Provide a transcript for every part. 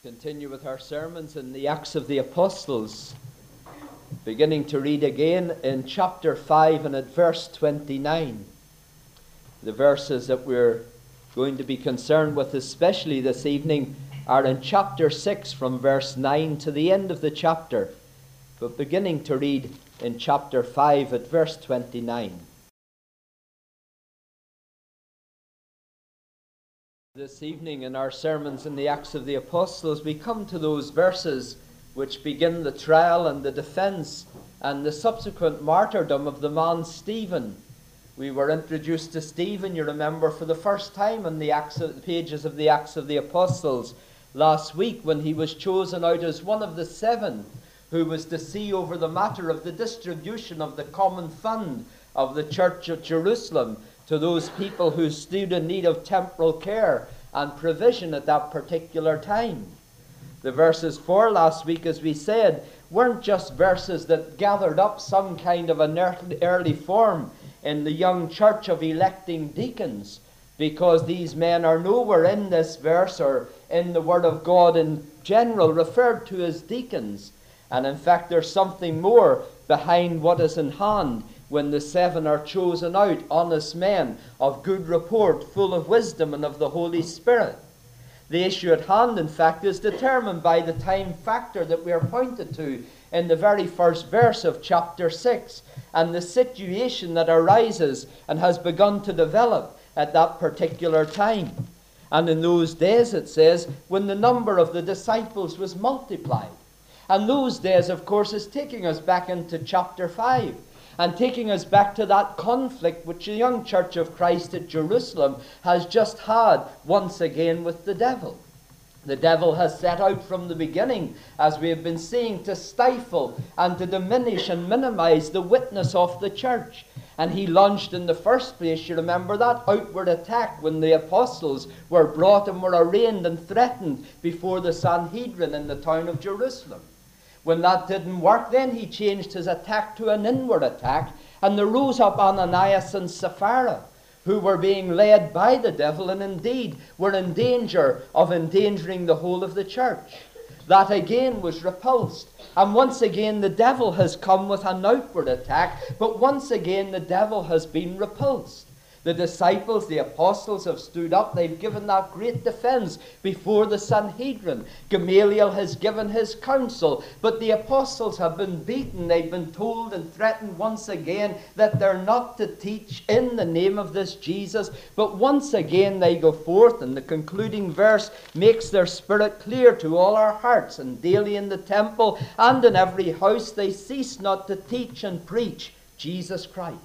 Continue with our sermons in the Acts of the Apostles, beginning to read again in chapter 5 and at verse 29. The verses that we're going to be concerned with especially this evening are in chapter 6 from verse 9 to the end of the chapter, but beginning to read in chapter 5 at verse 29. This evening in our sermons in the Acts of the Apostles, we come to those verses which begin the trial and the defense and the subsequent martyrdom of the man Stephen. We were introduced to Stephen, you remember, for the first time in the pages of the Acts of the Apostles last week, when he was chosen out as one of the 7 who was to see over the matter of the distribution of the common fund of the church of Jerusalem to those people who stood in need of temporal care and provision at that particular time. The verses for last week, as we said, weren't just verses that gathered up some kind of an early form in the young church of electing deacons, because these men are nowhere in this verse or in the Word of God in general referred to as deacons. And in fact, there's something more behind what is in hand when the 7 are chosen out, honest men of good report, full of wisdom and of the Holy Spirit. The issue at hand, in fact, is determined by the time factor that we are pointed to in the very first verse of chapter 6, and the situation that arises and has begun to develop at that particular time. And in those days, it says, when the number of the disciples was multiplied. And those days, of course, is taking us back into chapter 5. And taking us back to that conflict which the young church of Christ at Jerusalem has just had once again with the devil. The devil has set out from the beginning, as we have been seeing, to stifle and to diminish and minimize the witness of the church. And he launched in the first place, you remember, that outward attack when the apostles were brought and were arraigned and threatened before the Sanhedrin in the town of Jerusalem. When that didn't work, then he changed his attack to an inward attack, and there rose up Ananias and Sapphira, who were being led by the devil and indeed were in danger of endangering the whole of the church. That again was repulsed, and once again the devil has come with an outward attack, but once again the devil has been repulsed. The disciples, the apostles, have stood up. They've given that great defense before the Sanhedrin. Gamaliel has given his counsel, but the apostles have been beaten. They've been told and threatened once again that they're not to teach in the name of this Jesus. But once again they go forth, and the concluding verse makes their spirit clear to all our hearts. And daily in the temple and in every house they cease not to teach and preach Jesus Christ.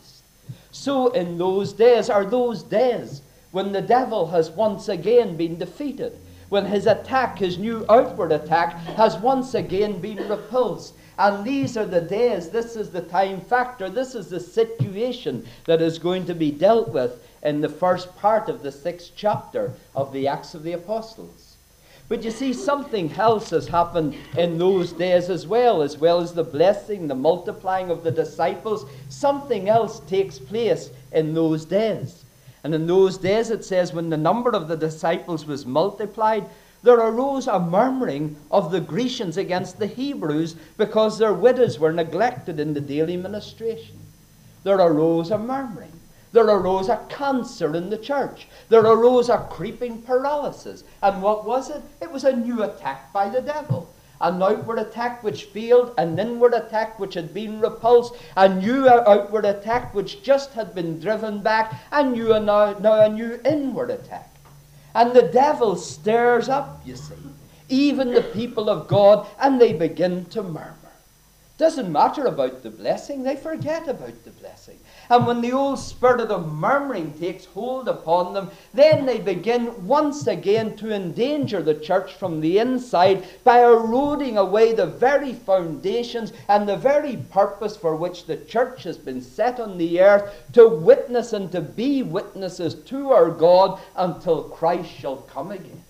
So in those days are those days when the devil has once again been defeated, when his attack, his new outward attack, has once again been repulsed. And these are the days, this is the time factor, this is the situation that is going to be dealt with in the first part of the 6th chapter of the Acts of the Apostles. But you see, something else has happened in those days as well as the blessing, the multiplying of the disciples. Something else takes place in those days. And in those days, it says, when the number of the disciples was multiplied, there arose a murmuring of the Grecians against the Hebrews, because their widows were neglected in the daily ministration. There arose a murmuring. There arose a cancer in the church. There arose a creeping paralysis. And what was it? It was a new attack by the devil. An outward attack which failed, an inward attack which had been repulsed, a new outward attack which just had been driven back, and now a new inward attack. And the devil stirs up, you see, even the people of God, and they begin to murmur. Doesn't matter about the blessing, they forget about the blessing. And when the old spirit of murmuring takes hold upon them, then they begin once again to endanger the church from the inside by eroding away the very foundations and the very purpose for which the church has been set on the earth, to witness and to be witnesses to our God until Christ shall come again.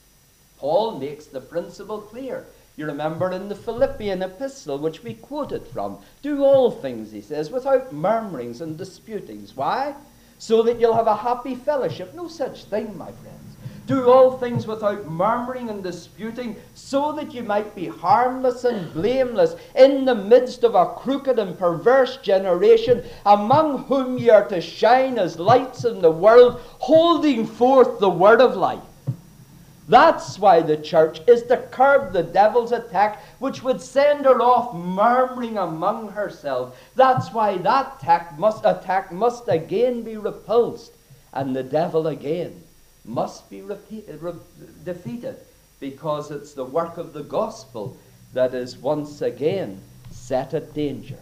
Paul makes the principle clear. You remember in the Philippian epistle, which we quoted from, do all things, he says, without murmurings and disputings. Why? So that you'll have a happy fellowship. No such thing, my friends. Do all things without murmuring and disputing, so that you might be harmless and blameless in the midst of a crooked and perverse generation, among whom ye are to shine as lights in the world, holding forth the word of life. That's why the church is to curb the devil's attack, which would send her off murmuring among herself. That's why that attack must again be repulsed, and the devil again must be defeated, because it's the work of the gospel that is once again set at danger.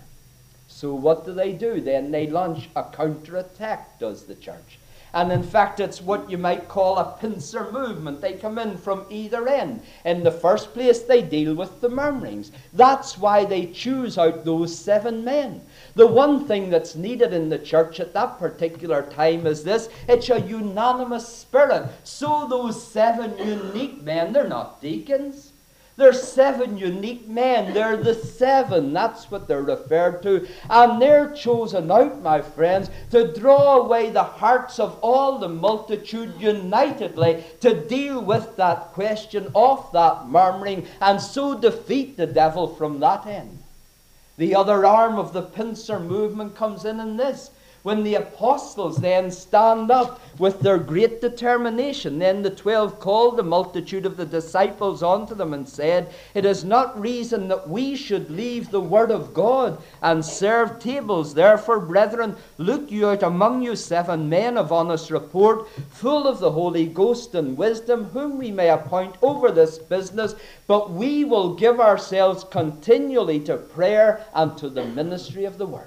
So what do? Then they launch a counterattack, does the church. And in fact, it's what you might call a pincer movement. They come in from either end. In the first place, they deal with the murmurings. That's why they choose out those 7 men. The one thing that's needed in the church at that particular time is this: it's a unanimous spirit. So those 7 unique men, they're not deacons. They're 7 unique men. They're the 7. That's what they're referred to. And they're chosen out, my friends, to draw away the hearts of all the multitude unitedly to deal with that question of that murmuring, and so defeat the devil from that end. The other arm of the pincer movement comes in this. When the apostles then stand up with their great determination, then the 12 called the multitude of the disciples unto them and said, It is not reason that we should leave the word of God and serve tables. Therefore, brethren, look you out among you 7 men of honest report, full of the Holy Ghost and wisdom, whom we may appoint over this business. But we will give ourselves continually to prayer and to the ministry of the word.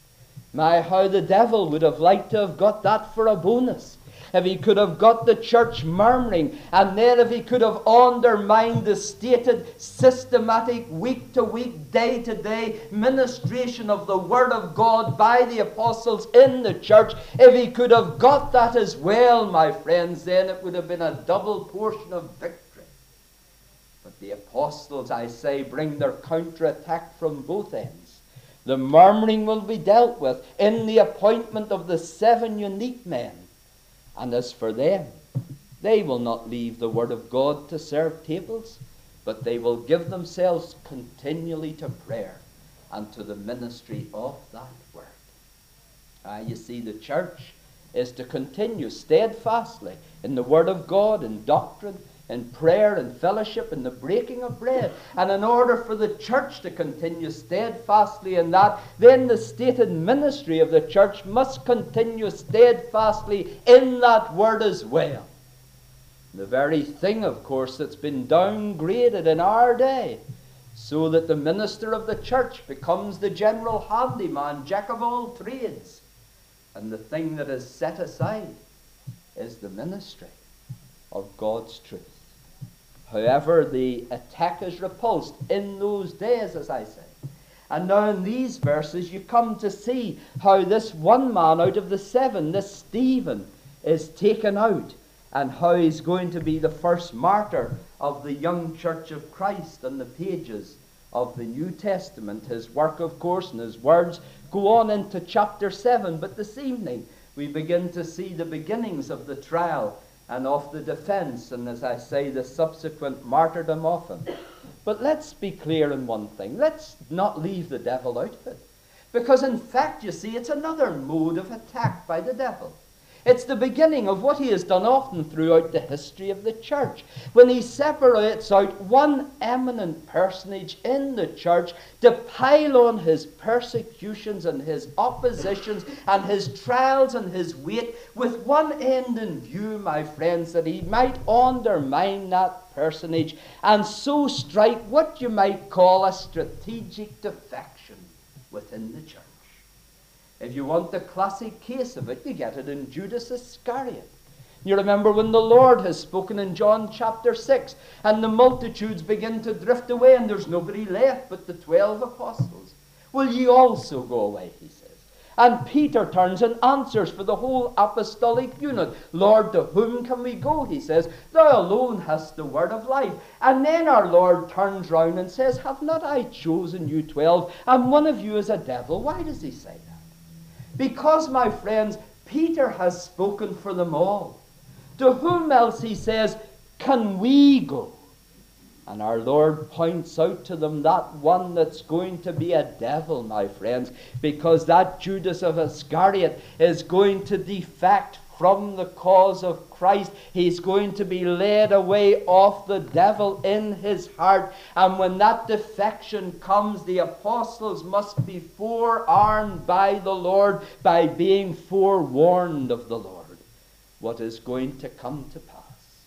My, how the devil would have liked to have got that for a bonus. If he could have got the church murmuring, and then if he could have undermined the stated, systematic, week-to-week, day-to-day ministration of the Word of God by the apostles in the church, if he could have got that as well, my friends, then it would have been a double portion of victory. But the apostles, I say, bring their counterattack from both ends. The murmuring will be dealt with in the appointment of the 7 unique men. And as for them, they will not leave the word of God to serve tables, but they will give themselves continually to prayer and to the ministry of that word. You see, the church is to continue steadfastly in the word of God, in doctrine, in prayer and fellowship, in the breaking of bread. And in order for the church to continue steadfastly in that, then the stated ministry of the church must continue steadfastly in that word as well. The very thing, of course, that's been downgraded in our day, so that the minister of the church becomes the general handyman, jack of all trades. And the thing that is set aside is the ministry of God's truth. However, the attack is repulsed in those days, as I say. And now in these verses you come to see how this one man out of the 7, this Stephen, is taken out, and how he's going to be the first martyr of the young church of Christ on the pages of the New Testament. His work, of course, and his words go on into chapter 7. But this evening we begin to see the beginnings of the trial and of the defense, and as I say, the subsequent martyrdom of him. But let's be clear in one thing. Let's not leave the devil out of it. Because in fact, you see, it's another mode of attack by the devil. It's the beginning of what he has done often throughout the history of the church, when he separates out one eminent personage in the church to pile on his persecutions and his oppositions and his trials and his weight, with one end in view, my friends, that he might undermine that personage and so strike what you might call a strategic defection within the church. If you want the classic case of it, you get it in Judas Iscariot. You remember when the Lord has spoken in John chapter 6, and the multitudes begin to drift away, and there's nobody left but the 12 apostles. Will ye also go away, he says. And Peter turns and answers for the whole apostolic unit. Lord, to whom can we go, he says. Thou alone hast the word of life. And then our Lord turns round and says, Have not I chosen you 12, and one of you is a devil? Why does he say that? Because, my friends, Peter has spoken for them all. To whom else, he says, can we go? And our Lord points out to them that one that's going to be a devil, my friends, because that Judas of Iscariot is going to defect from the cause of Christ. He's going to be led away of the devil in his heart. And when that defection comes, the apostles must be forearmed by the Lord, by being forewarned of the Lord, what is going to come to pass.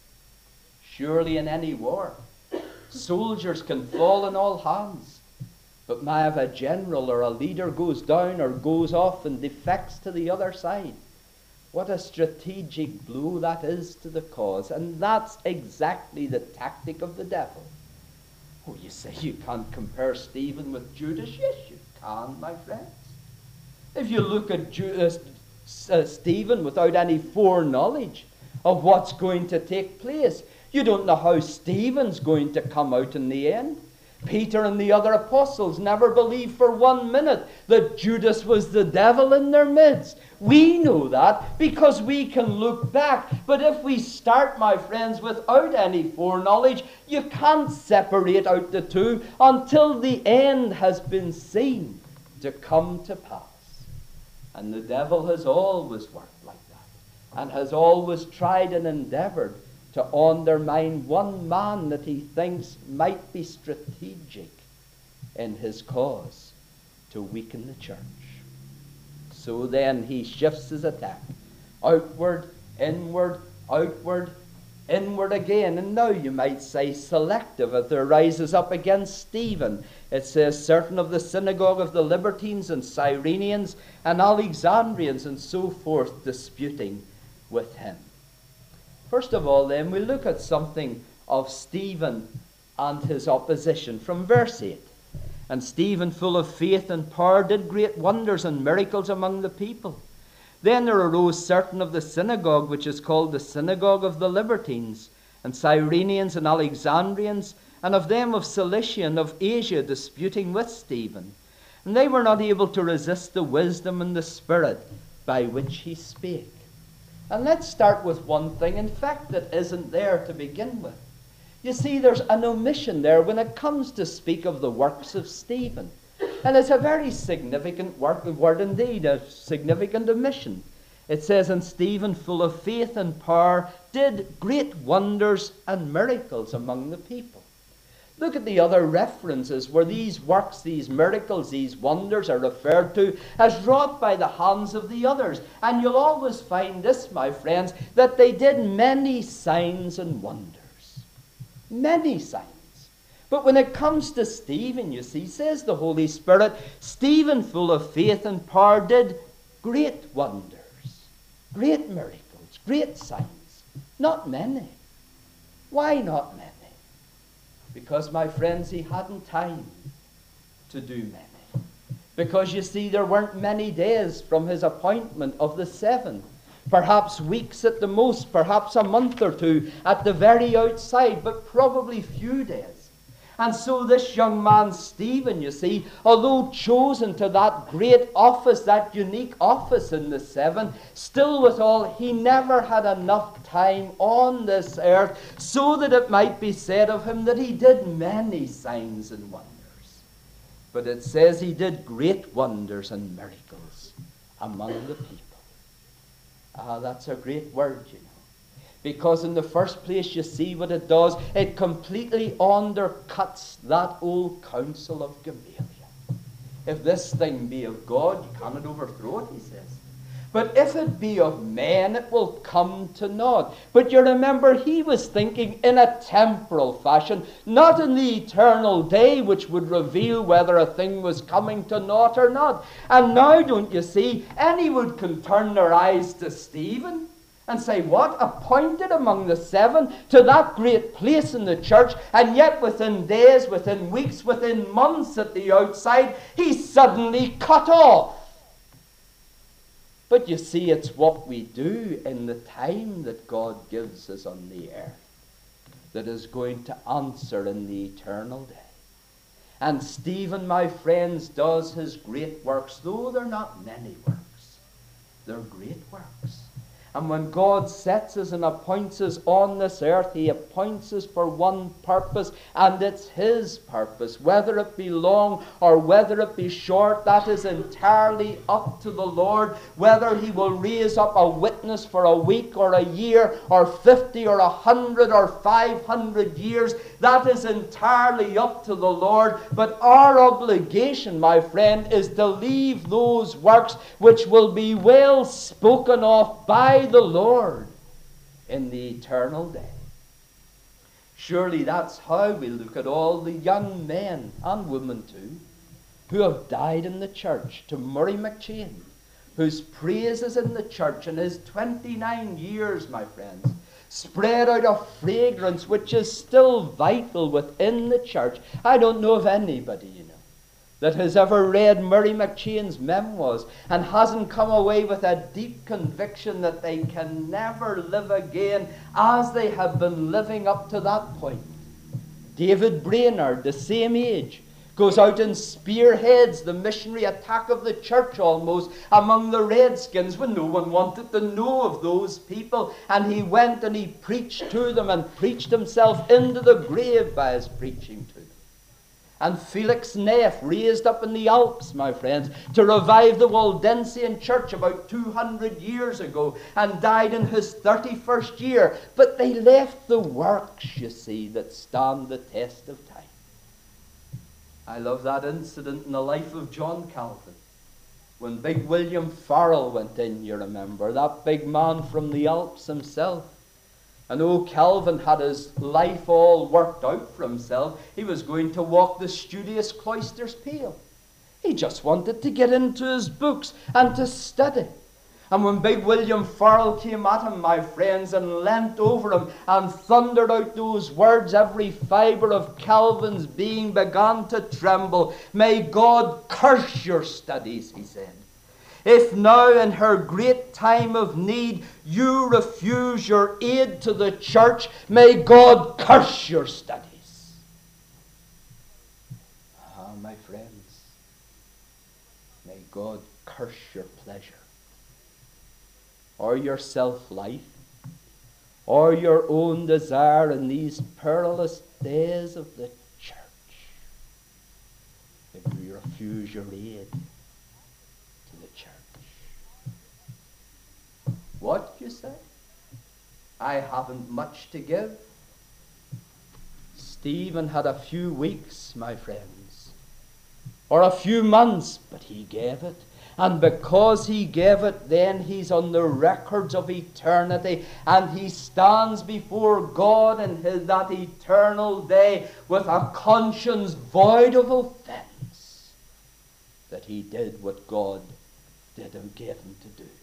Surely in any war, soldiers can fall in all hands. But if a general or a leader goes down or goes off and defects to the other side, what a strategic blow that is to the cause. And that's exactly the tactic of the devil. Oh, you say you can't compare Stephen with Judas? Yes, you can, my friends. If you look at Stephen without any foreknowledge of what's going to take place, you don't know how Stephen's going to come out in the end. Peter and the other apostles never believed for 1 minute that Judas was the devil in their midst. We know that because we can look back. But if we start, my friends, without any foreknowledge, you can't separate out the two until the end has been seen to come to pass. And the devil has always worked like that, and has always tried and endeavored to undermine one man that he thinks might be strategic in his cause to weaken the church. So then he shifts his attack. Outward, inward, outward, inward again. And now you might say selective as there rises up against Stephen. It says certain of the synagogue of the Libertines and Cyrenians and Alexandrians and so forth disputing with him. First of all, then, we look at something of Stephen and his opposition from verse 8. And Stephen, full of faith and power, did great wonders and miracles among the people. Then there arose certain of the synagogue, which is called the synagogue of the Libertines, and Cyrenians and Alexandrians, and of them of Cilicia and of Asia, disputing with Stephen. And they were not able to resist the wisdom and the spirit by which he spake. And let's start with one thing, in fact, that isn't there to begin with. You see, there's an omission there when it comes to speak of the works of Stephen. And it's a very significant word indeed, a significant omission. It says, and Stephen, full of faith and power, did great wonders and miracles among the people. Look at the other references where these works, these miracles, these wonders are referred to as wrought by the hands of the others. And you'll always find this, my friends, that they did many signs and wonders. Many signs. But when it comes to Stephen, you see, says the Holy Spirit, Stephen, full of faith and power, did great wonders, great miracles, great signs. Not many. Why not many? Because, my friends, he hadn't time to do many. Because, you see, there weren't many days from his appointment of the 7. Perhaps weeks at the most, perhaps a month or two at the very outside, but probably few days. And so this young man, Stephen, you see, although chosen to that great office, that unique office in the 7, still withal, he never had enough time on this earth so that it might be said of him that he did many signs and wonders. But it says he did great wonders and miracles among the people. Ah, that's a great word, you know. Because in the first place, you see what it does. It completely undercuts that old counsel of Gamaliel. If this thing be of God, you cannot overthrow it, he says. But if it be of men, it will come to naught. But you remember, he was thinking in a temporal fashion, not in the eternal day, which would reveal whether a thing was coming to naught or not. And now, don't you see, anyone can turn their eyes to Stephen and say, what? Appointed among the 7 to that great place in the church, and yet within days, within weeks, within months at the outside, he's suddenly cut off. But you see, it's what we do in the time that God gives us on the earth that is going to answer in the eternal day. And Stephen, my friends, does his great works, though they're not many works. They're great works. And when God sets us and appoints us on this earth, he appoints us for one purpose, and it's his purpose. Whether it be long or whether it be short, that is entirely up to the Lord. Whether he will raise up a witness for a week or a year or 50 or 100 or 500 years, that is entirely up to the Lord. But our obligation, my friend, is to leave those works which will be well spoken of by the Lord in the eternal day. Surely that's how we look at all the young men and women too who have died in the church. To Murray McCheyne, whose praises in the church in his 29 years, my friends, spread out a fragrance which is still vital within the church. I don't know of anybody, that has ever read Murray McCheyne's memoirs and hasn't come away with a deep conviction that they can never live again as they have been living up to that point. David Brainerd, the same age, goes out and spearheads the missionary attack of the church almost among the Redskins when no one wanted to know of those people. And he went and he preached to them and preached himself into the grave by his preaching to them. And Felix Neff, raised up in the Alps, my friends, to revive the Waldensian church about 200 years ago, and died in his 31st year. But they left the works, you see, that stand the test of time. I love that incident in the life of John Calvin, when big William Farrell went in, you remember, that big man from the Alps himself. And Calvin had his life all worked out for himself. He was going to walk the studious cloisters pale. He just wanted to get into his books and to study. And when big William Farrell came at him, my friends, and leant over him and thundered out those words, every fibre of Calvin's being began to tremble. "May God curse your studies," he said. "If now in her great time of need you refuse your aid to the church, may God curse your studies." Ah, my friends, may God curse your pleasure, or your self-life, or your own desire in these perilous days of the church, if you refuse your aid to the church. What, you say? I haven't much to give. Stephen had a few weeks, my friends, or a few months, but he gave it. And because he gave it, then he's on the records of eternity, and he stands before God in that eternal day with a conscience void of offense that he did what God did and gave him to do.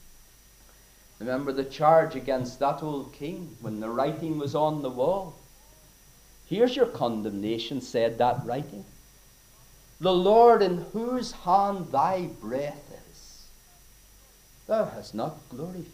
Remember the charge against that old king when the writing was on the wall. "Here's your condemnation," said that writing. "The Lord in whose hand thy breath is, thou hast not glorified."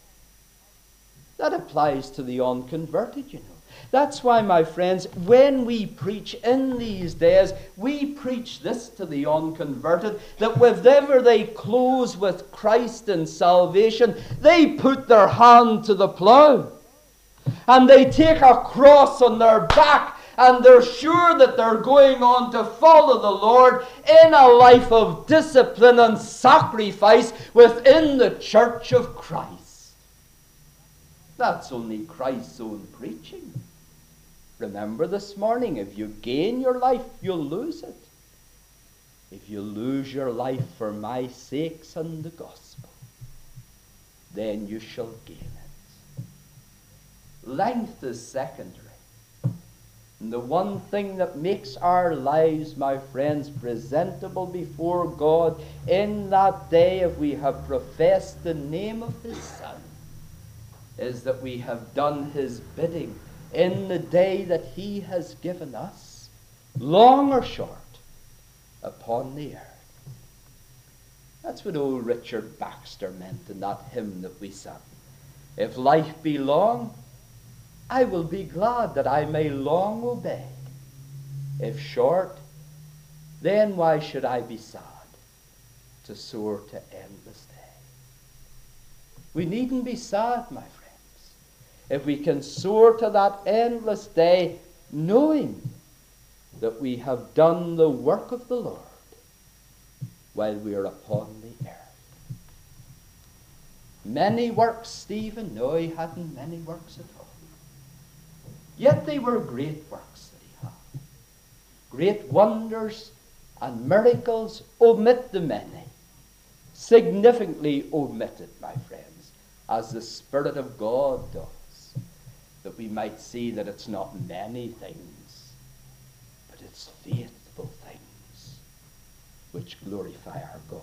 That applies to the unconverted, you know. That's why, my friends, when we preach in these days, we preach this to the unconverted, that whenever they close with Christ in salvation, they put their hand to the plough, and they take a cross on their back, and they're sure that they're going on to follow the Lord in a life of discipline and sacrifice within the church of Christ. That's only Christ's own preaching. Remember this morning, if you gain your life, you'll lose it. If you lose your life for my sakes and the gospel, then you shall gain it. Length is secondary. And the one thing that makes our lives, my friends, presentable before God in that day, if we have professed the name of his Son, is that we have done his bidding in the day that he has given us, long or short, upon the earth. That's what old Richard Baxter meant in that hymn that we sang. "If life be long, I will be glad that I may long obey. If short, then why should I be sad to soar to endless day?" We needn't be sad, my friends, if we can soar to that endless day, knowing that we have done the work of the Lord while we are upon the earth. Many works, Stephen? No, he hadn't many works at all. Yet they were great works that he had. Great wonders and miracles, omit the many. Significantly omitted, my friends, as the Spirit of God does, that we might see that it's not many things, but it's faithful things which glorify our God.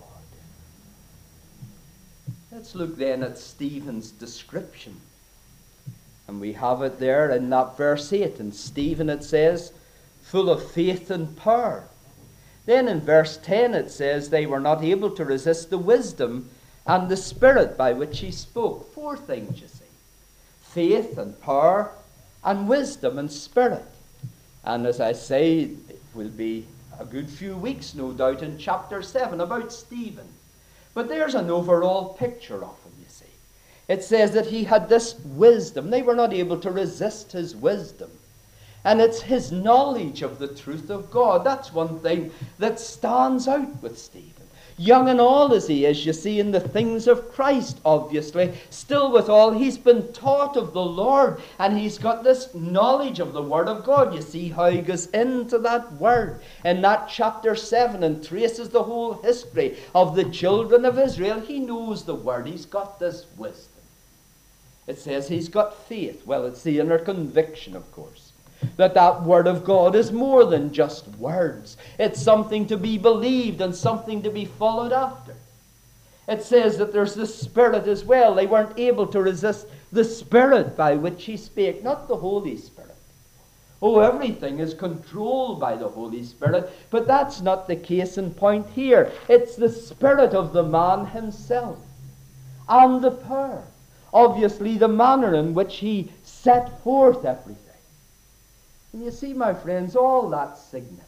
Let's look then at Stephen's description. And we have it there in that verse 8. And Stephen, it says, full of faith and power. Then in verse 10 it says, they were not able to resist the wisdom and the spirit by which he spoke. 4 things, you see. Faith and power and wisdom and spirit. And as I say, it will be a good few weeks, no doubt, in chapter 7 about Stephen. But there's an overall picture of him, you see. It says that he had this wisdom. They were not able to resist his wisdom. And it's his knowledge of the truth of God. That's one thing that stands out with Stephen. Young and all as he is, you see, in the things of Christ, obviously. Still with all, he's been taught of the Lord. And he's got this knowledge of the Word of God. You see how he goes into that Word in that chapter 7 and traces the whole history of the children of Israel. He knows the Word. He's got this wisdom. It says he's got faith. Well, it's the inner conviction, of course, that Word of God is more than just words. It's something to be believed and something to be followed after. It says that there's the Spirit as well. They weren't able to resist the Spirit by which he spake, not the Holy Spirit. Oh, everything is controlled by the Holy Spirit, but that's not the case in point here. It's the Spirit of the man himself and the power. Obviously, the manner in which he set forth everything. And you see, my friends, all that's significant.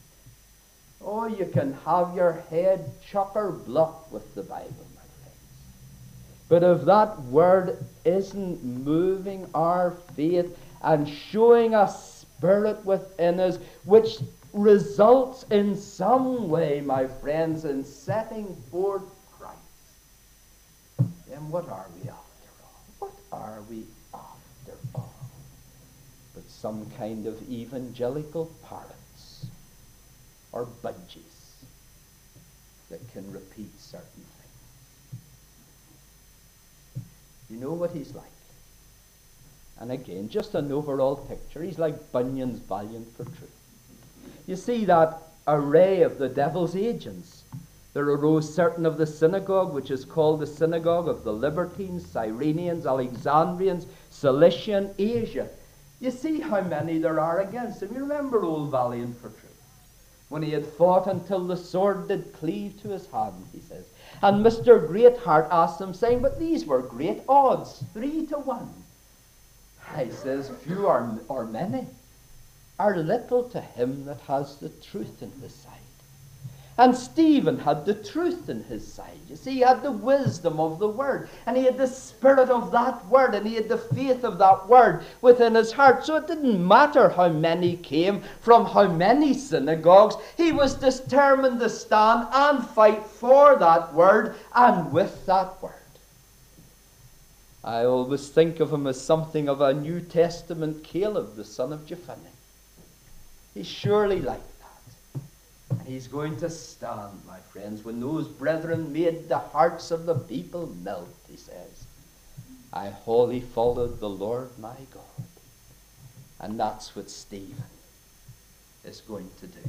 Oh, you can have your head chocker-block with the Bible, my friends. But if that Word isn't moving our faith and showing a spirit within us, which results in some way, my friends, in setting forth Christ, then what are we after all? What are we after all? But some kind of evangelical parrots or budgies that can repeat certain things. You know what he's like. And again, just an overall picture. He's like Bunyan's Valiant for Truth. You see that array of the devil's agents. There arose certain of the synagogue, which is called the synagogue of the Libertines, Cyrenians, Alexandrians, Cilicia, and Asia. You see how many there are against him. You remember old Valiant for Truth, when he had fought until the sword did cleave to his hand, he says. And Mr. Greatheart asked him, saying, but these were great odds, 3 to 1. He says, few or many are little to him that has the truth in his side. And Stephen had the truth in his side. You see, he had the wisdom of the Word, and he had the spirit of that Word, and he had the faith of that Word within his heart. So it didn't matter how many came from how many synagogues. He was determined to stand and fight for that Word and with that Word. I always think of him as something of a New Testament Caleb, the son of Jephunneh. He's surely like that. And he's going to stand, my friends, when those brethren made the hearts of the people melt, he says. I wholly followed the Lord my God. And that's what Stephen is going to do.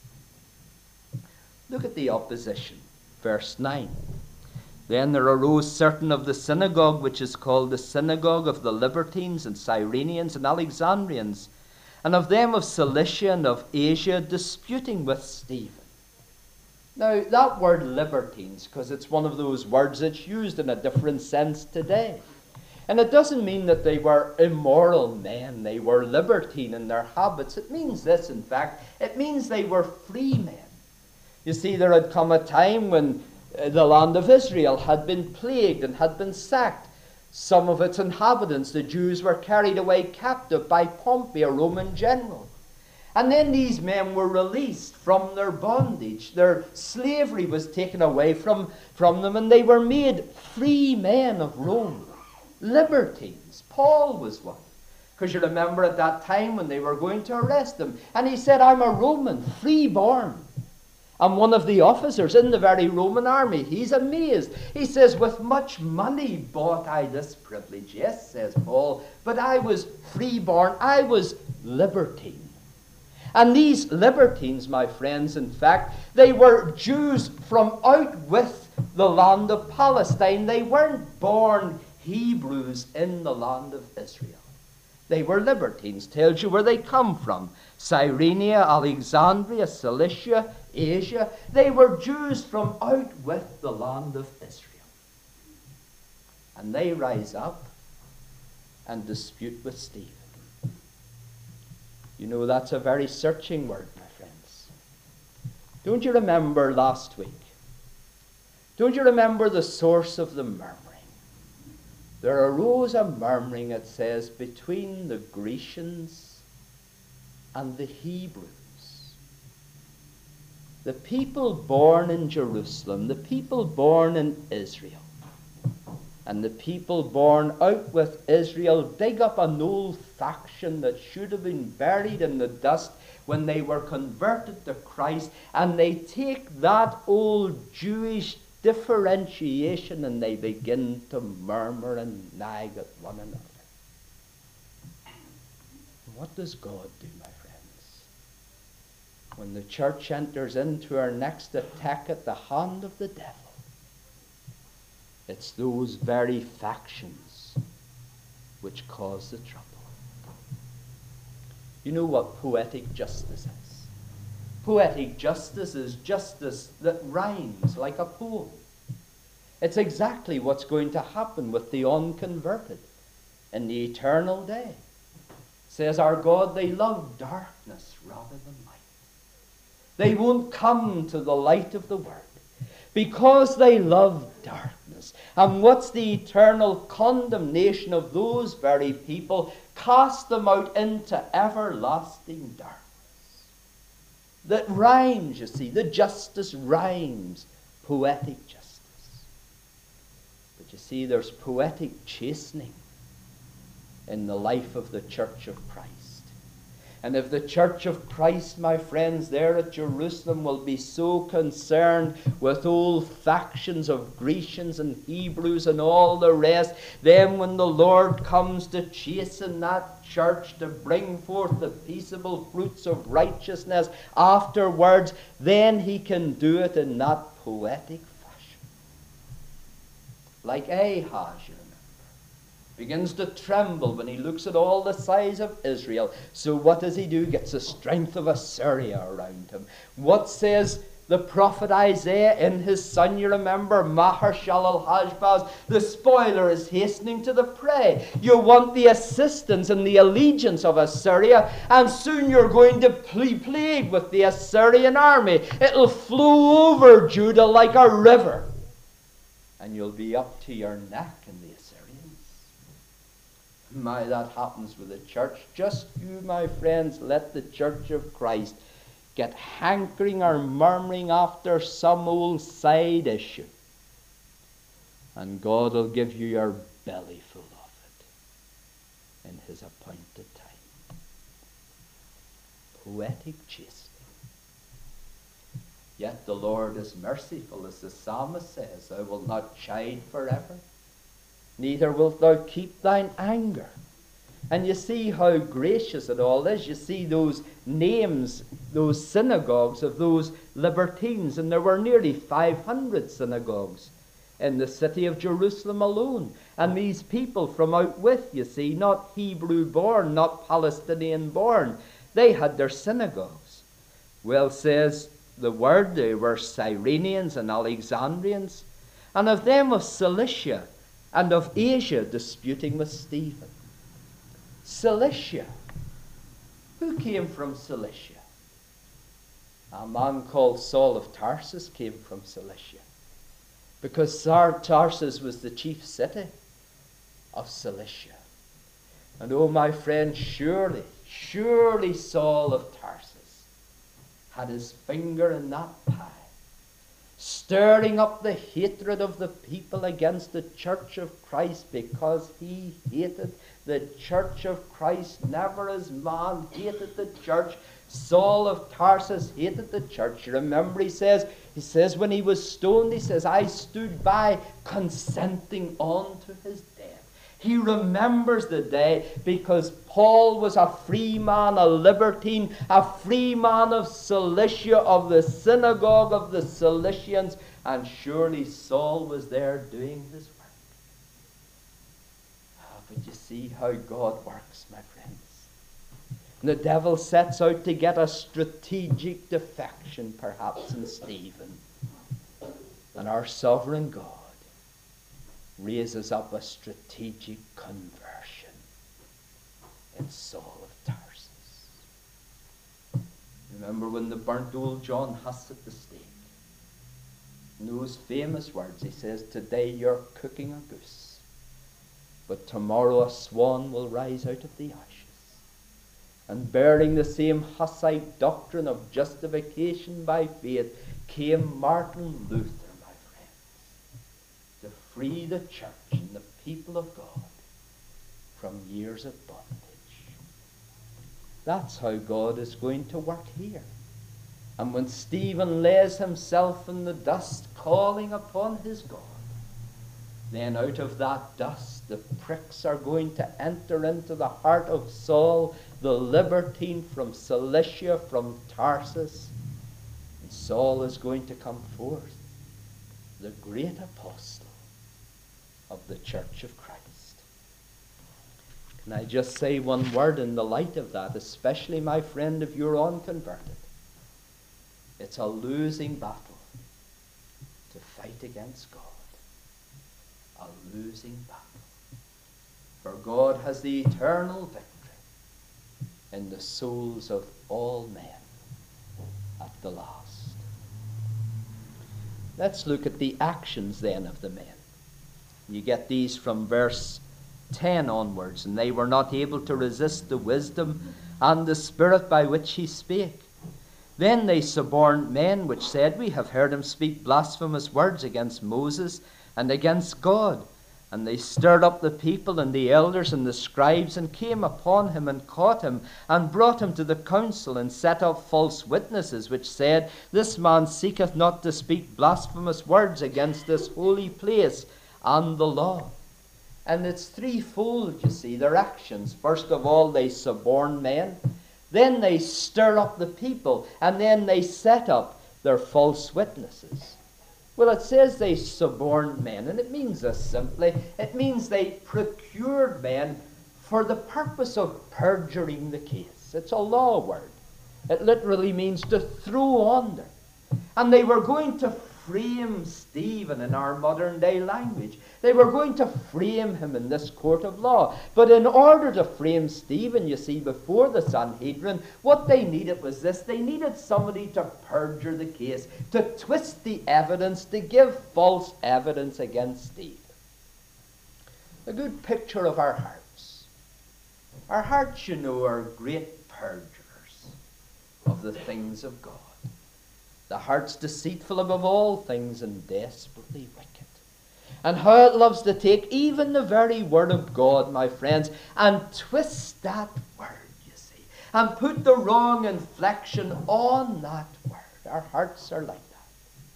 Look at the opposition. Verse 9. Then there arose certain of the synagogue, which is called the synagogue of the Libertines and Cyrenians and Alexandrians, and of them of Cilicia and of Asia, disputing with Stephen. Now, that word libertines, because it's one of those words that's used in a different sense today. And it doesn't mean that they were immoral men. They were libertine in their habits. It means this, in fact. It means they were free men. You see, there had come a time when the land of Israel had been plagued and had been sacked. Some of its inhabitants, the Jews, were carried away captive by Pompey, a Roman general. And then these men were released from their bondage. Their slavery was taken away from them, and they were made free men of Rome. Libertines. Paul was one. Because you remember at that time when they were going to arrest him, and he said, I'm a Roman, free-born. And one of the officers in the very Roman army, he's amazed. He says, with much money bought I this privilege. Yes, says Paul, but I was free-born. I was libertine. And these libertines, my friends, in fact, they were Jews from out with the land of Palestine. They weren't born Hebrews in the land of Israel. They were libertines. Tells you where they come from. Cyrene, Alexandria, Cilicia, Asia. They were Jews from out with the land of Israel. And they rise up and dispute with Stephen. You know, that's a very searching word, my friends. Don't you remember last week? Don't you remember the source of the murmuring? There arose a murmuring, it says, between the Grecians and the Hebrews. The people born in Jerusalem, the people born in Israel, and the people born out with Israel dig up an old faction that should have been buried in the dust when they were converted to Christ, and they take that old Jewish differentiation and they begin to murmur and nag at one another. What does God do, my friends? When the church enters into her next attack at the hand of the devil, it's those very factions which cause the trouble. You know what poetic justice is? Poetic justice is justice that rhymes like a poem. It's exactly what's going to happen with the unconverted in the eternal day. Says our God, they love darkness rather than light. They won't come to the light of the Word because they love darkness. And what's the eternal condemnation of those very people? Cast them out into everlasting darkness. That rhymes, you see. The justice rhymes. Poetic justice. But you see, there's poetic chastening in the life of the Church of Christ. And if the Church of Christ, my friends, there at Jerusalem will be so concerned with old factions of Grecians and Hebrews and all the rest, then when the Lord comes to chasten that church to bring forth the peaceable fruits of righteousness afterwards, then he can do it in that poetic fashion. Like Ahaz, you remember, begins to tremble when he looks at all the size of Israel. So what does he do? Gets the strength of Assyria around him. What says the prophet Isaiah in his son, you remember, Maher-shalal-Hashbaz, the spoiler is hastening to the prey. You want the assistance and the allegiance of Assyria, and soon you're going to be plagued with the Assyrian army. It'll flow over Judah like a river, and you'll be up to your neck in the Assyrians. My, that happens with the church. Just you, my friends, let the Church of Christ get hankering or murmuring after some old side issue, and God will give you your belly full of it in his appointed time. Poetic chastening. Yet the Lord is merciful, as the psalmist says, thou wilt not chide forever, neither wilt thou keep thine anger. And you see how gracious it all is. You see those names, those synagogues of those libertines, and there were nearly 500 synagogues in the city of Jerusalem alone. And these people from out with, you see, not Hebrew born, not Palestinian born, they had their synagogues. Well, says the word, they were Cyrenians and Alexandrians, and of them of Cilicia and of Asia disputing with Stephen. Cilicia. Who came from Cilicia? A man called Saul of Tarsus came from Cilicia. because Tarsus was the chief city of Cilicia. And oh, my friend, surely Saul of Tarsus had his finger in that pie, stirring up the hatred of the people against the church of Christ, because he hated the church of Christ, never as man hated the church. Saul of Tarsus hated the church. You remember he says when he was stoned, he says, I stood by consenting unto his death. He remembers the day because Paul was a free man, a libertine, a free man of Cilicia, of the synagogue of the Cilicians, and surely Saul was there doing his work. But you see how God works, my friends. And the devil sets out to get a strategic defection, perhaps, in Stephen. And our sovereign God raises up a strategic conversion in Saul of Tarsus. Remember when the burnt old John Huss at the stake, in those famous words, he says, today you're cooking a goose, but tomorrow a swan will rise out of the ashes. And bearing the same Hussite doctrine of justification by faith came Martin Luther, my friends, to free the church and the people of God from years of bondage. That's how God is going to work here. And when Stephen lays himself in the dust, calling upon his God, then out of that dust the pricks are going to enter into the heart of Saul, the libertine from Cilicia, from Tarsus. And Saul is going to come forth, the great apostle of the Church of Christ. Can I just say one word in the light of that, especially, my friend, if you're unconverted? It's a losing battle to fight against God. A losing battle. For God has the eternal victory in the souls of all men at the last. Let's look at the actions then of the men. You get these from verse 10 onwards. And they were not able to resist the wisdom and the spirit by which he spake. Then they suborned men which said, we have heard him speak blasphemous words against Moses and against God. And they stirred up the people and the elders and the scribes, and came upon him and caught him, and brought him to the council, and set up false witnesses, which said, this man seeketh not to speak blasphemous words against this holy place and the law. And it's threefold, you see, their actions. First of all, they suborn men. Then they stir up the people. And then they set up their false witnesses. Well, it says they suborned men, and it means this simply. It means they procured men for the purpose of perjuring the case. It's a law word. It literally means to throw under. And they were going to frame Stephen in our modern day language. They were going to frame him in this court of law. But in order to frame Stephen, you see, before the Sanhedrin, what they needed was this. They needed somebody to perjure the case, to twist the evidence, to give false evidence against Stephen. A good picture of our hearts. Our hearts, you know, are great perjurers of the things of God. The heart's deceitful above all things and desperately wicked. And how it loves to take even the very word of God, my friends, and twist that word, you see, and put the wrong inflection on that word. Our hearts are like that.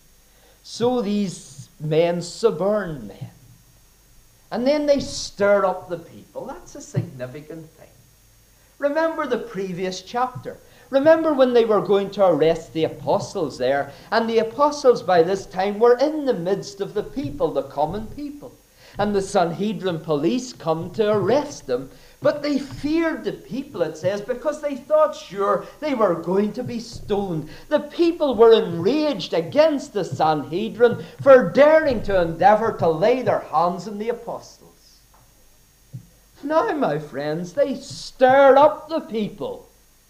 So these men suborn men. And then they stir up the people. That's a significant thing. Remember the previous chapter. Remember when they were going to arrest the apostles there, and the apostles by this time were in the midst of the people, the common people. And the Sanhedrin police come to arrest them, but they feared the people, it says, because they thought sure they were going to be stoned. The people were enraged against the Sanhedrin for daring to endeavor to lay their hands on the apostles. Now, my friends, they stirred up the people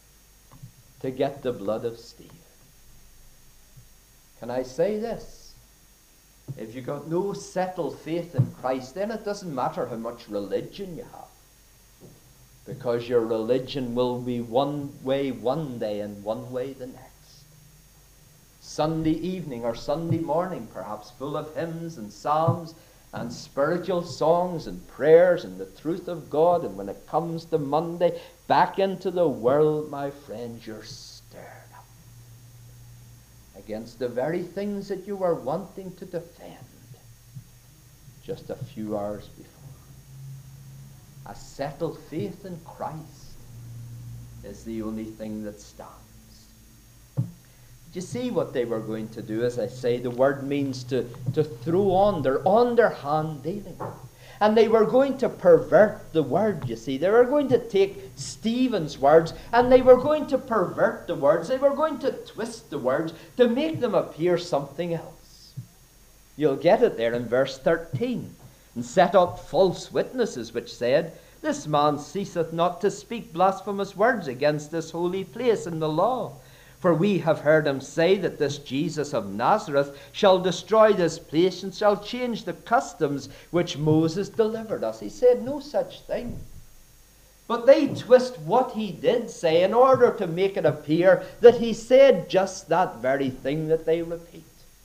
to get the blood of Stephen. Can I say this? If you've got no settled faith in Christ, then it doesn't matter how much religion you have. Because your religion will be one way one day and one way the next. Sunday evening or Sunday morning, perhaps, full of hymns and psalms and spiritual songs and prayers and the truth of God. And when it comes to Monday, back into the world, my friends, you're stirred up against the very things that you were wanting to defend just a few hours before. A settled faith in Christ is the only thing that stands. Do you see what they were going to do? As I say, the word means to throw on. They're underhand dealing. And they were going to pervert the word, you see. They were going to take Stephen's words and they were going to pervert the words. They were going to twist the words to make them appear something else. You'll get it there in verse 13. And set up false witnesses, which said, this man ceaseth not to speak blasphemous words against this holy place and the law. For we have heard him say that this Jesus of Nazareth shall destroy this place and shall change the customs which Moses delivered us. He said no such thing. But they twist what he did say in order to make it appear that he said just that very thing that they repeat.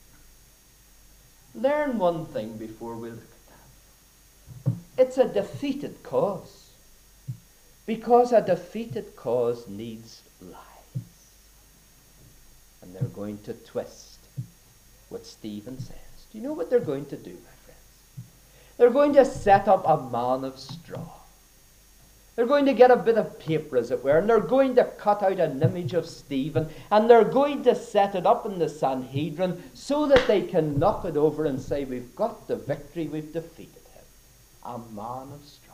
Learn one thing before we look at that. It's a defeated cause. Because a defeated cause needs lies. And they're going to twist what Stephen says. Do you know what they're going to do, my friends? They're going to set up a man of straw. They're going to get a bit of paper, as it were, and they're going to cut out an image of Stephen, and they're going to set it up in the Sanhedrin so that they can knock it over and say, we've got the victory, we've defeated him. A man of straw.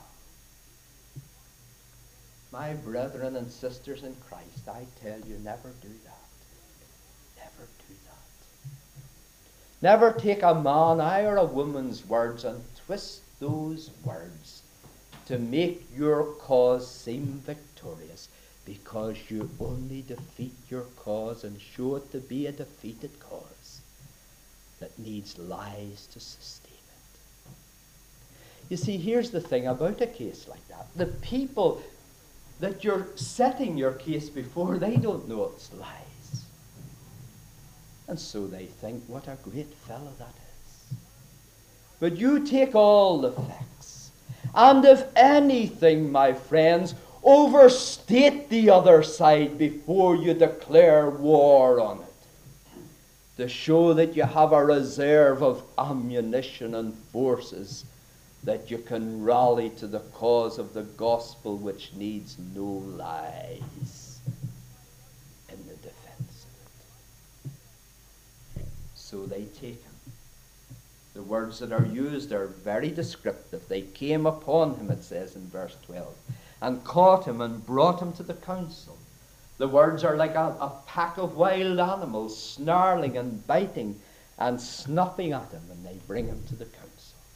My brethren and sisters in Christ, I tell you, never do that. Never do that. Never take a man, or a woman's words and twist those words to make your cause seem victorious, because you only defeat your cause and show it to be a defeated cause that needs lies to sustain it. You see, here's the thing about a case like that. The people that you're setting your case before, they don't know it's lies. And so they think, what a great fellow that is. But you take all the facts, and if anything, my friends, overstate the other side before you declare war on it, to show that you have a reserve of ammunition and forces that you can rally to the cause of the gospel, which needs no lies in the defense of it. So they take him. The words that are used are very descriptive. They came upon him, it says in verse 12, and caught him and brought him to the council. The words are like a pack of wild animals snarling and biting and snuffing at him, and they bring him to the council.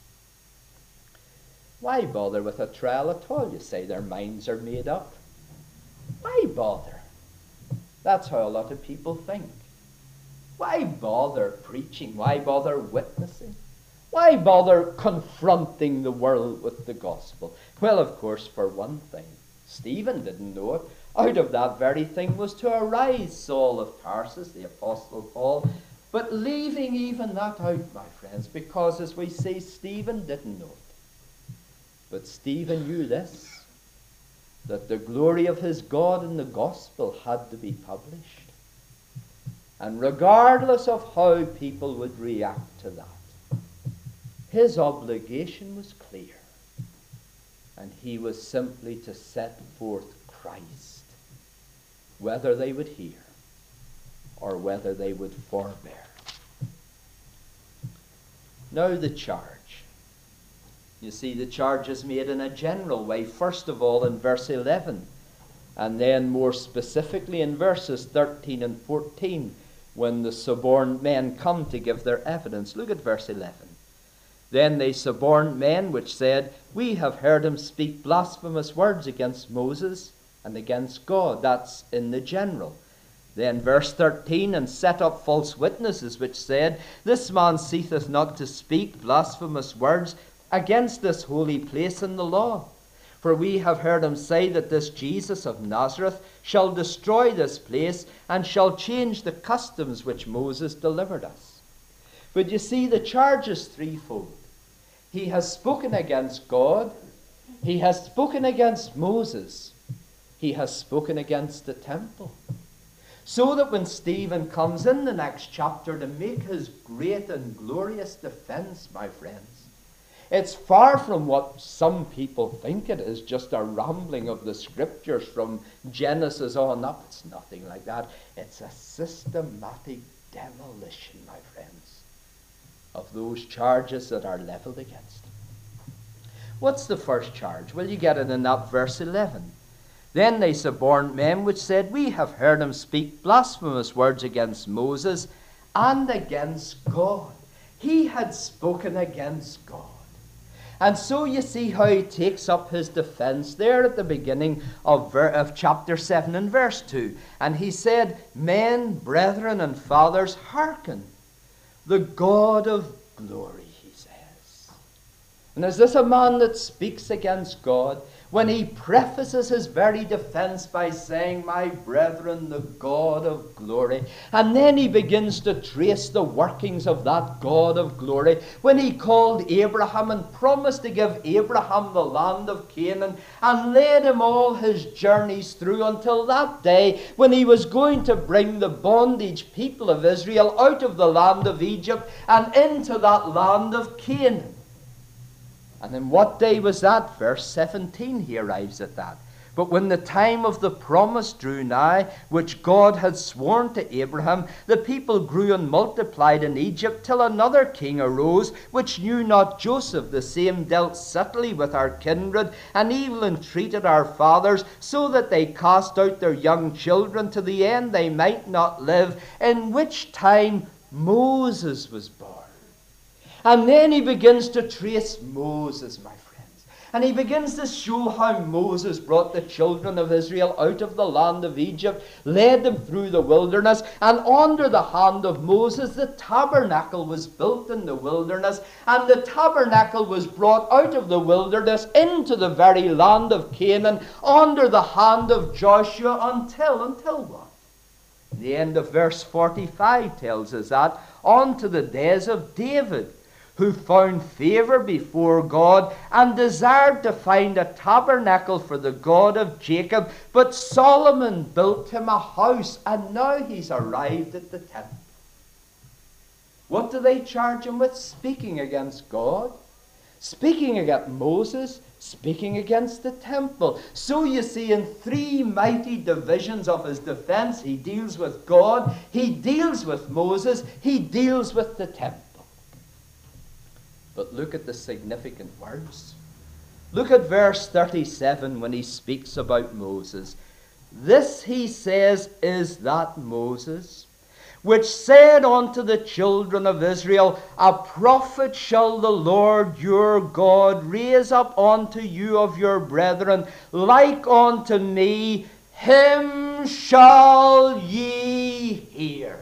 Why bother with a trial at all? You say their minds are made up. Why bother? That's how a lot of people think. Why bother preaching? Why bother witnessing? Why bother confronting the world with the gospel? Well, of course, for one thing, Stephen didn't know it. Out of that very thing was to arise Saul of Tarsus, the Apostle Paul. But leaving even that out, my friends, because as we say, Stephen didn't know it. But Stephen knew this, that the glory of his God in the gospel had to be published. And regardless of how people would react to that, his obligation was clear. And he was simply to set forth Christ, whether they would hear or whether they would forbear. Now the charge. You see, the charge is made in a general way, first of all in verse 11, and then more specifically in verses 13 and 14, when the suborned men come to give their evidence. Look at verse 11. Then they suborned men which said, we have heard him speak blasphemous words against Moses and against God. That's in the general. Then verse 13, and set up false witnesses, which said, This man ceaseth not to speak blasphemous words against this holy place and the law. For we have heard him say that this Jesus of Nazareth shall destroy this place, and shall change the customs which Moses delivered us. But you see, the charge is threefold. He has spoken against God, he has spoken against Moses, he has spoken against the temple. So that when Stephen comes in the next chapter to make his great and glorious defense, my friends, it's far from what some people think it is, just a rambling of the scriptures from Genesis on up. It's nothing like that. It's a systematic demolition, my friends, of those charges that are leveled against him. What's the first charge? Well, you get it in that verse 11. Then they suborned men which said, We have heard him speak blasphemous words against Moses and against God. He had spoken against God. And so you see how he takes up his defense there at the beginning of chapter 7 and verse 2. And he said, Men, brethren, and fathers, hearken, the God of glory, he says. And is this a man that speaks against God? When he prefaces his very defense by saying, My brethren, the God of glory. And then he begins to trace the workings of that God of glory. When he called Abraham and promised to give Abraham the land of Canaan, and led him all his journeys through until that day when he was going to bring the bondage people of Israel out of the land of Egypt and into that land of Canaan. And then what day was that? Verse 17, he arrives at that. But when the time of the promise drew nigh, which God had sworn to Abraham, the people grew and multiplied in Egypt, till another king arose, which knew not Joseph. The same dealt subtly with our kindred, and evil entreated our fathers, so that they cast out their young children, to the end they might not live, in which time Moses was born. And then he begins to trace Moses, my friends. And he begins to show how Moses brought the children of Israel out of the land of Egypt, led them through the wilderness, and under the hand of Moses the tabernacle was built in the wilderness, and the tabernacle was brought out of the wilderness into the very land of Canaan under the hand of Joshua until what? The end of verse 45 tells us that, on to the days of David, who found favor before God and desired to find a tabernacle for the God of Jacob. But Solomon built him a house, and now he's arrived at the temple. What do they charge him with? Speaking against God, speaking against Moses, speaking against the temple. So you see, in three mighty divisions of his defense, he deals with God, he deals with Moses, he deals with the temple. But look at the significant words. Look at verse 37 when he speaks about Moses. This, he says, is that Moses, which said unto the children of Israel, A prophet shall the Lord your God raise up unto you of your brethren, like unto me, him shall ye hear.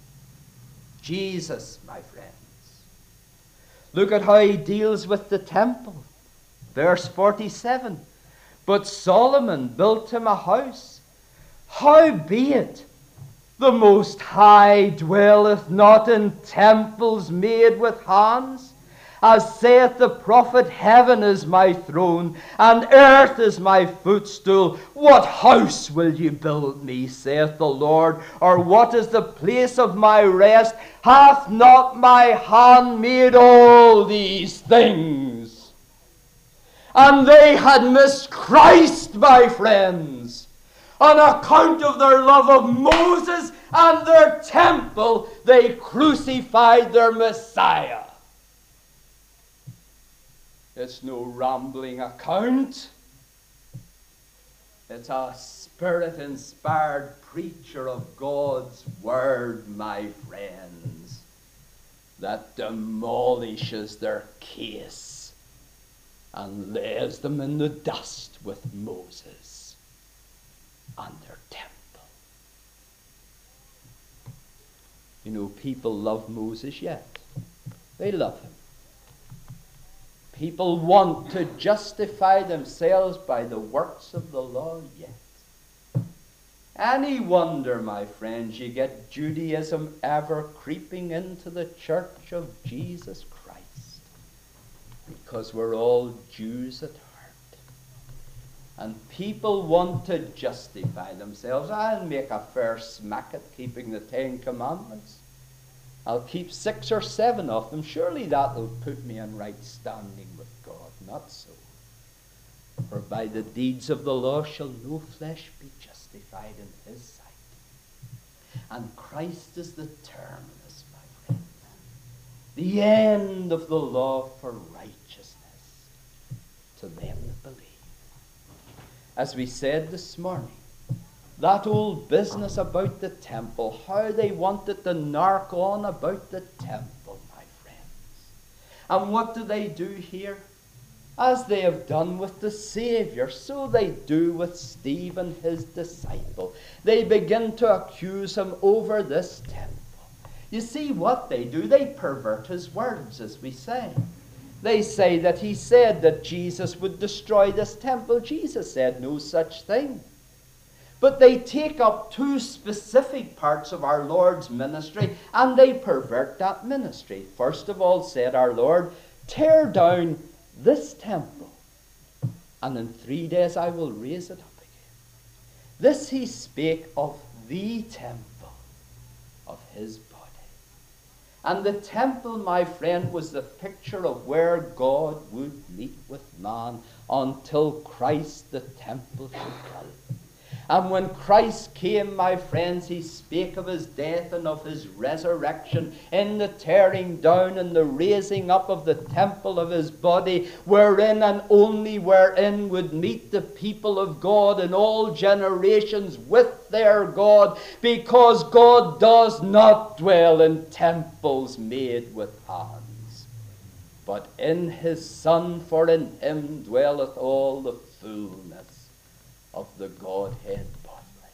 Jesus, my friend. Look at how he deals with the temple. Verse 47. But Solomon built him a house. Howbeit, the Most High dwelleth not in temples made with hands. As saith the prophet, Heaven is my throne, and earth is my footstool. What house will you build me, saith the Lord? Or what is the place of my rest? Hath not my hand made all these things? And they had missed Christ, my friends, on account of their love of Moses and their temple. They crucified their Messiah. It's no rambling account. It's a Spirit-inspired preacher of God's Word, my friends, that demolishes their case and lays them in the dust with Moses and their temple. You know, people love Moses yet. They love him. People want to justify themselves by the works of the law yet. Any wonder, my friends, you get Judaism ever creeping into the church of Jesus Christ? Because we're all Jews at heart. And people want to justify themselves. I'll make a fair smack at keeping the 10 Commandments. I'll keep 6 or 7 of them. Surely that will put me in right standing with God. Not so. For by the deeds of the law shall no flesh be justified in his sight. And Christ is the terminus, my friends. The end of the law for righteousness to them that believe. As we said this morning, that old business about the temple, how they wanted to narc on about the temple, my friends. And what do they do here? As they have done with the Savior, so they do with Stephen, his disciple. They begin to accuse him over this temple. You see what they do? They pervert his words, as we say. They say that he said that Jesus would destroy this temple. Jesus said no such thing. But they take up 2 specific parts of our Lord's ministry and they pervert that ministry. First of all, said our Lord, tear down this temple, and in 3 days I will raise it up again. This he spake of the temple of his body. And the temple, my friend, was the picture of where God would meet with man until Christ the temple should come. And when Christ came, my friends, he spake of his death and of his resurrection in the tearing down and the raising up of the temple of his body, wherein and only wherein would meet the people of God in all generations with their God, because God does not dwell in temples made with hands, but in his Son, for in him dwelleth all the fullness of the Godhead bodily.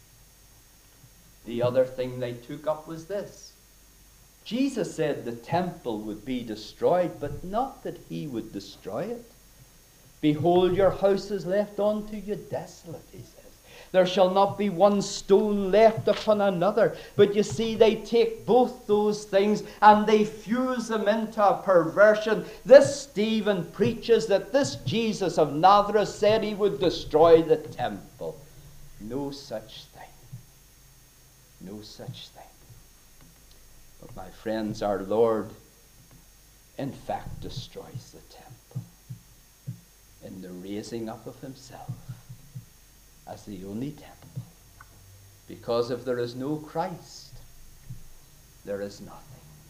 The other thing they took up was this. Jesus said the temple would be destroyed, but not that he would destroy it. Behold, your house is left unto you desolate, he says. There shall not be one stone left upon another. But you see, they take both those things and they fuse them into a perversion. This Stephen preaches that this Jesus of Nazareth said he would destroy the temple. No such thing. No such thing. But my friends, our Lord in fact destroys the temple in the raising up of himself as the only temple. Because if there is no Christ, there is nothing.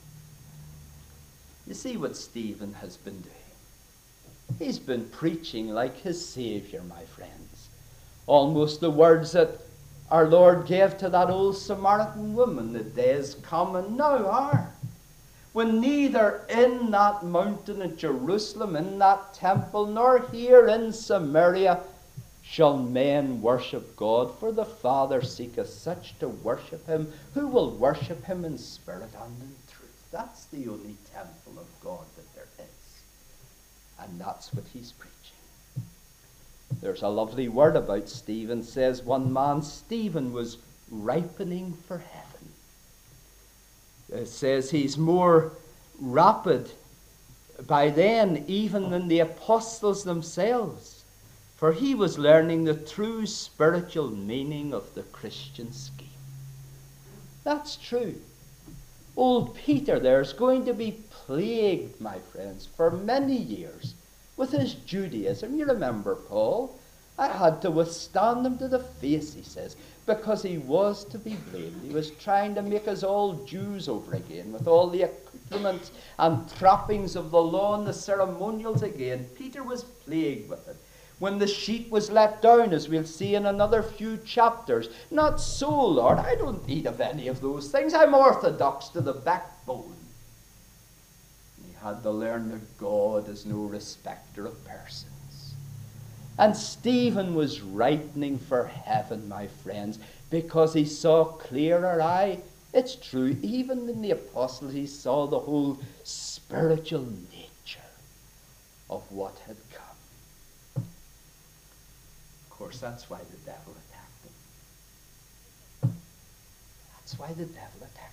You see what Stephen has been doing? He's been preaching like his Savior, my friends. Almost the words that our Lord gave to that old Samaritan woman, the days come and now are, when neither in that mountain at Jerusalem, in that temple, nor here in Samaria, shall men worship God, for the Father seeketh such to worship him, who will worship him in spirit and in truth. That's the only temple of God that there is. And that's what he's preaching. There's a lovely word about Stephen. It says one man, Stephen, was ripening for heaven. It says he's more rapid by then even than the apostles themselves. For he was learning the true spiritual meaning of the Christian scheme. That's true. Old Peter there is going to be plagued, my friends, for many years with his Judaism. You remember Paul? I had to withstand him to the face, he says, because he was to be blamed. He was trying to make us all Jews over again, with all the accoutrements and trappings of the law and the ceremonials again. Peter was plagued with it. When the sheet was let down, as we'll see in another few chapters. Not so, Lord. I don't eat of any of those things. I'm orthodox to the backbone. He had to learn that God is no respecter of persons. And Stephen was ripening for heaven, my friends, because he saw clearer, It's true, even in the apostles he saw the whole spiritual nature of what had come. Of course, that's why the devil attacked him. That's why the devil attacked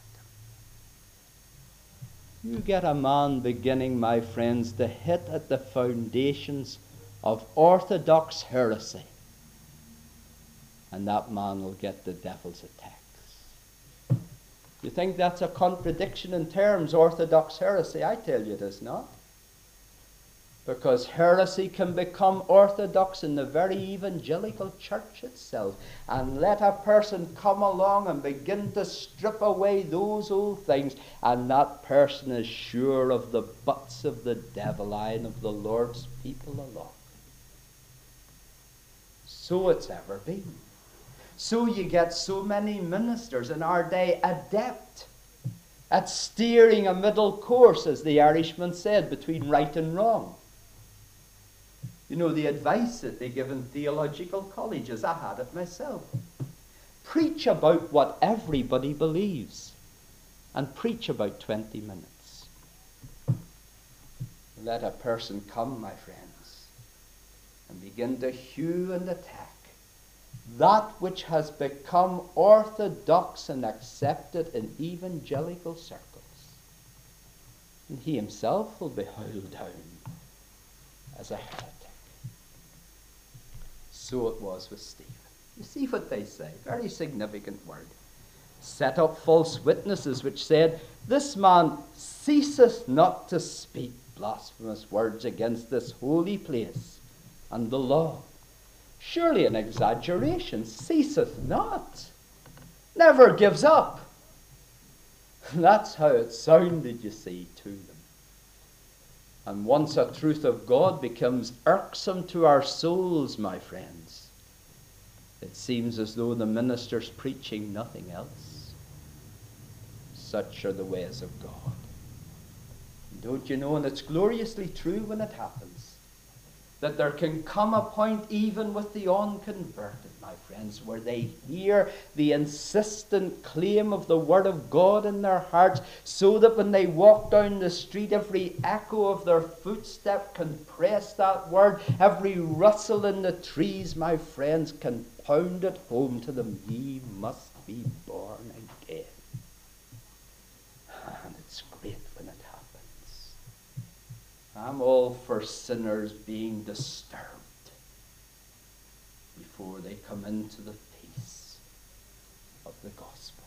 him. You get a man beginning, my friends, to hit at the foundations of orthodox heresy, and that man will get the devil's attacks. You think that's a contradiction in terms, orthodox heresy? I tell you it is not. Because heresy can become orthodox in the very evangelical church itself. And let a person come along and begin to strip away those old things, and that person is sure of the butts of the devil, and of the Lord's people along. So it's ever been. So you get so many ministers in our day adept at steering a middle course, as the Irishman said, between right and wrong. You know, the advice that they give in theological colleges, I had it myself. Preach about what everybody believes, and preach about 20 minutes. Let a person come, my friends, and begin to hew and attack that which has become orthodox and accepted in evangelical circles. And he himself will be hurled down as a heretic. So it was with Stephen. You see what they say, very significant word. Set up false witnesses which said, this man ceaseth not to speak blasphemous words against this holy place and the law. Surely an exaggeration, ceaseth not, never gives up. That's how it sounded, you see, to them. And once a truth of God becomes irksome to our souls, my friends, it seems as though the minister's preaching nothing else. Such are the ways of God. Don't you know, and it's gloriously true when it happens, that there can come a point even with the unconverted, my friends, where they hear the insistent claim of the Word of God in their hearts, so that when they walk down the street, every echo of their footstep can press that Word, every rustle in the trees, my friends, can pound it home to them, ye must be born again. And it's great when it happens. I'm all for sinners being disturbed before they come into the peace of the gospel.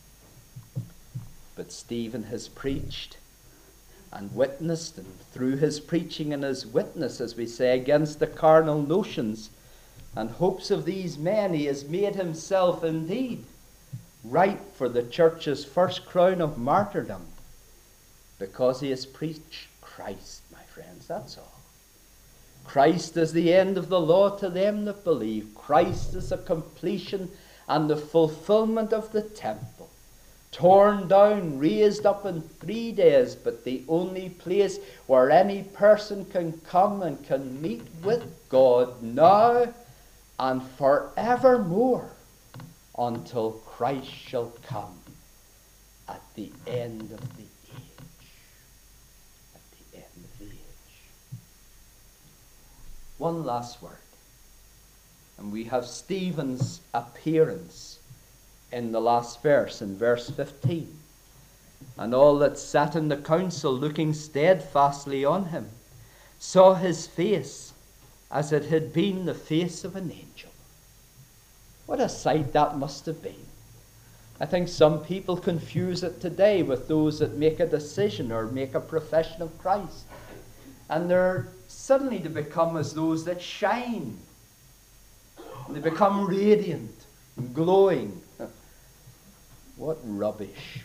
But Stephen has preached and witnessed, and through his preaching and his witness, as we say, against the carnal notions and hopes of these men, he has made himself indeed ripe for the church's first crown of martyrdom, because he has preached Christ, my friends, that's all. Christ is the end of the law to them that believe. Christ is the completion and the fulfillment of the temple, torn down, raised up in 3 days, but the only place where any person can come and can meet with God now and forevermore, until Christ shall come at the end of the age. At the end of the age. One last word. And we have Stephen's appearance in the last verse, in verse 15. And all that sat in the council, looking steadfastly on him, saw his face as it had been the face of an angel. What a sight that must have been. I think some people confuse it today with those that make a decision or make a profession of Christ. And they're suddenly to become as those that shine. And they become radiant and glowing. What rubbish.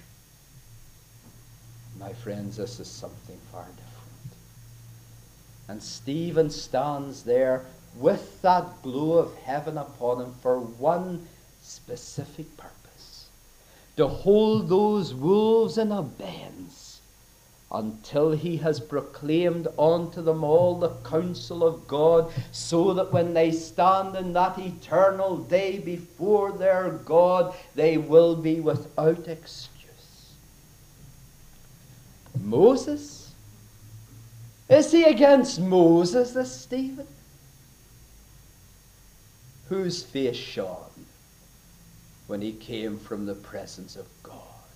My friends, this is something far different. And Stephen stands there with that glow of heaven upon him for one specific purpose: to hold those wolves in abeyance until he has proclaimed unto them all the counsel of God, so that when they stand in that eternal day before their God, they will be without excuse. Moses? Is he against Moses, this Stephen? Whose face shone when he came from the presence of God?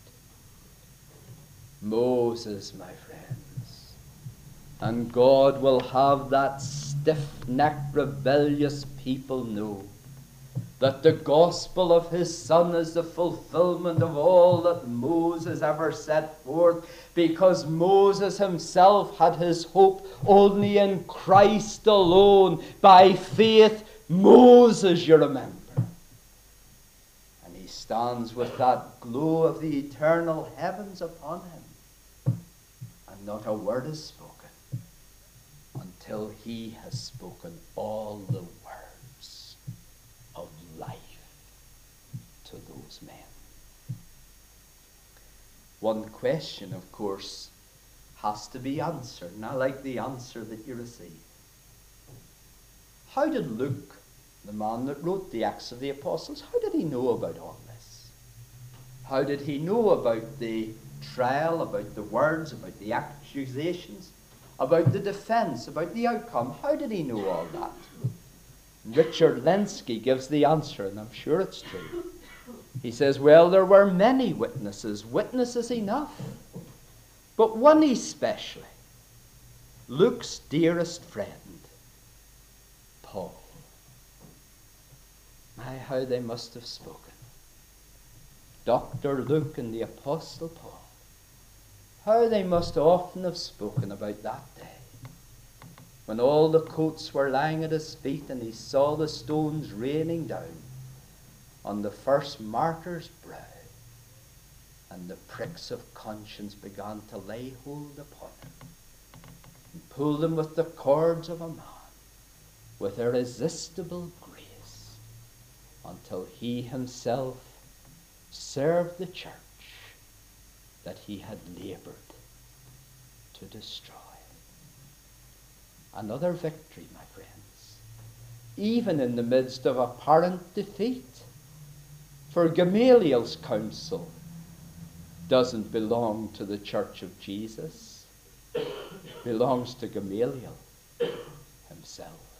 Moses, my friends. And God will have that stiff-necked, rebellious people know that the gospel of his Son is the fulfillment of all that Moses ever set forth, because Moses himself had his hope only in Christ alone. By faith, Moses, you remember. And he stands with that glow of the eternal heavens upon him. And not a word is spoken until he has spoken all the words of life to those men. One question, of course, has to be answered, and I like the answer that you receive. How did Luke, the man that wrote the Acts of the Apostles, how did he know about all this? How did he know about the trial, about the words, about the accusations, about the defense, about the outcome? How did he know all that? Richard Lenski gives the answer, and I'm sure it's true. He says, well, there were many witnesses, witnesses enough, but one especially, Luke's dearest friend, Paul. My, how they must have spoken. Dr. Luke and the Apostle Paul. How they must often have spoken about that day, when all the coats were lying at his feet and he saw the stones raining down on the first martyr's brow, and the pricks of conscience began to lay hold upon him and pull them with the cords of a man with irresistible grace, until he himself served the church that he had labored to destroy. Another victory, my friends, even in the midst of apparent defeat. For Gamaliel's counsel doesn't belong to the church of Jesus. It belongs to Gamaliel himself.